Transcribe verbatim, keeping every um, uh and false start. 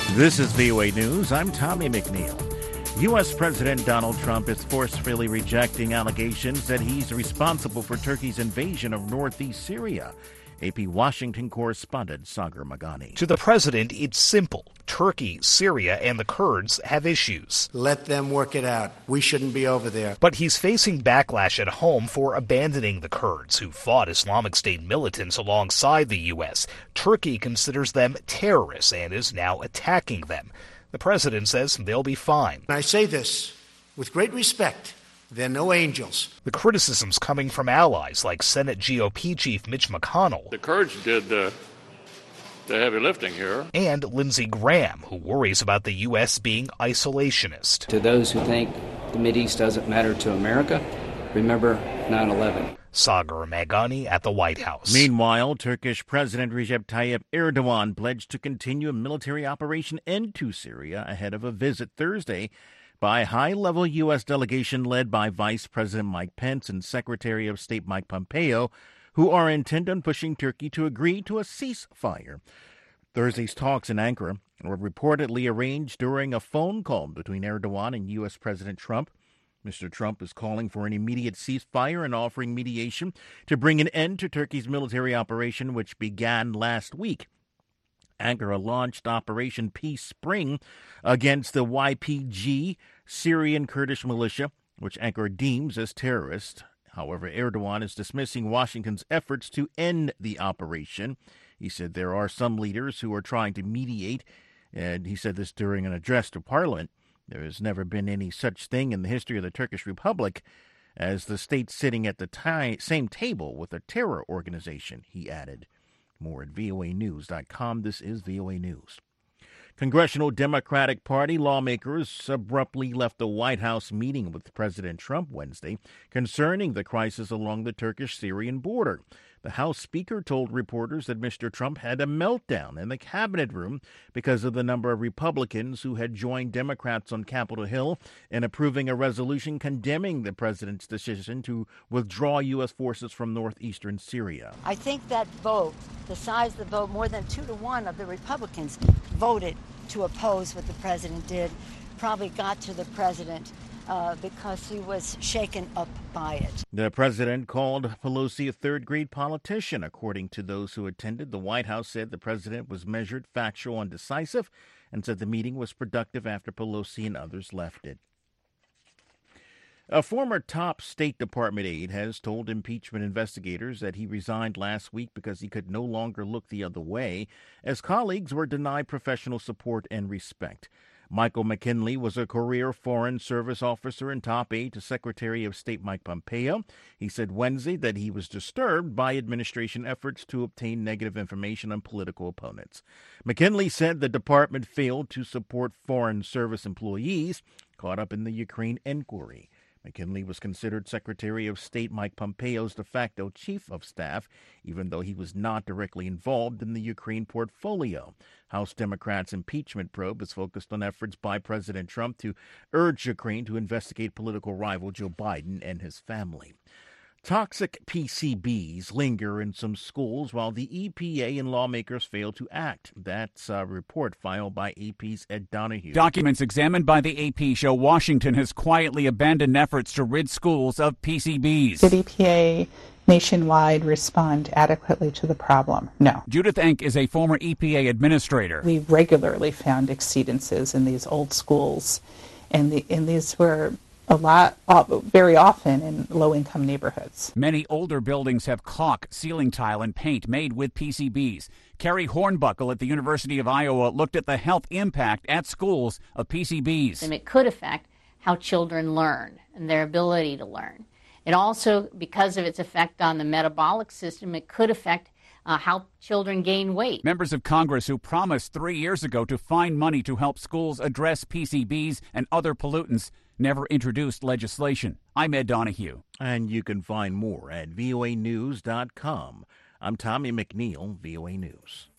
This is V O A News. I'm Tommy McNeil. U S. President Donald Trump is forcefully rejecting allegations that he's responsible for Turkey's invasion of northeast Syria. A P Washington correspondent Sagar Magani. To the president, it's simple. Turkey, Syria, and the Kurds have issues. Let them work it out. We shouldn't be over there. But he's facing backlash at home for abandoning the Kurds, who fought Islamic State militants alongside the U S. Turkey considers them terrorists and is now attacking them. The president says they'll be fine. I say this with great respect. They're no angels. The criticism's coming from allies like Senate G O P Chief Mitch McConnell. The Kurds did uh, the heavy lifting here. And Lindsey Graham, who worries about the U S being isolationist. To those who think the Mideast doesn't matter to America, remember nine eleven. Sagar Magani at the White House. Meanwhile, Turkish President Recep Tayyip Erdogan pledged to continue a military operation into Syria ahead of a visit Thursday by a high-level U S delegation led by Vice President Mike Pence and Secretary of State Mike Pompeo, who are intent on pushing Turkey to agree to a ceasefire. Thursday's talks in Ankara were reportedly arranged during a phone call between Erdogan and U S. President Trump. Mister Trump is calling for an immediate ceasefire and offering mediation to bring an end to Turkey's military operation, which began last week. Ankara launched Operation Peace Spring against the Y P G, Syrian Kurdish militia, which Ankara deems as terrorist. However, Erdogan is dismissing Washington's efforts to end the operation. He said there are some leaders who are trying to mediate, and he said this during an address to Parliament. There has never been any such thing in the history of the Turkish Republic as the state sitting at the ti- same table with a terror organization, he added. More at V O A news dot com. This is V O A News. Congressional Democratic Party lawmakers abruptly left the White House meeting with President Trump Wednesday concerning the crisis along the Turkish-Syrian border. The House Speaker told reporters that Mister Trump had a meltdown in the cabinet room because of the number of Republicans who had joined Democrats on Capitol Hill in approving a resolution condemning the president's decision to withdraw U S forces from northeastern Syria. I think that vote, the size of the vote, more than two to one of the Republicans voted to oppose what the president did, probably got to the president Uh, because he was shaken up by it. The president called Pelosi a third-grade politician. According to those who attended, the White House said the president was measured, factual, and decisive, and said the meeting was productive after Pelosi and others left it. A former top State Department aide has told impeachment investigators that he resigned last week because he could no longer look the other way, as colleagues were denied professional support and respect. Michael McKinley was a career Foreign Service officer and top aide to Secretary of State Mike Pompeo. He said Wednesday that he was disturbed by administration efforts to obtain negative information on political opponents. McKinley said the department failed to support Foreign Service employees caught up in the Ukraine inquiry. McKinley was considered Secretary of State Mike Pompeo's de facto chief of staff, even though he was not directly involved in the Ukraine portfolio. House Democrats' impeachment probe is focused on efforts by President Trump to urge Ukraine to investigate political rival Joe Biden and his family. Toxic P C Bs linger in some schools while the E P A and lawmakers fail to act. That's a report filed by A P's Ed Donahue. Documents examined by the A P show Washington has quietly abandoned efforts to rid schools of P C Bs. Did E P A nationwide respond adequately to the problem? No. Judith Enck is a former E P A administrator. We regularly found exceedances in these old schools, and, the, and these were a lot, very often in low-income neighborhoods. Many older buildings have caulk, ceiling tile, and paint made with P C Bs. Carrie Hornbuckle at the University of Iowa looked at the health impact at schools of P C Bs. And it could affect how children learn and their ability to learn. It also, because of its effect on the metabolic system, it could affect uh, how children gain weight. Members of Congress who promised three years ago to find money to help schools address P C Bs and other pollutants never introduced legislation. I'm Ed Donahue. And you can find more at V O A news dot com. I'm Tommy McNeil, V O A News.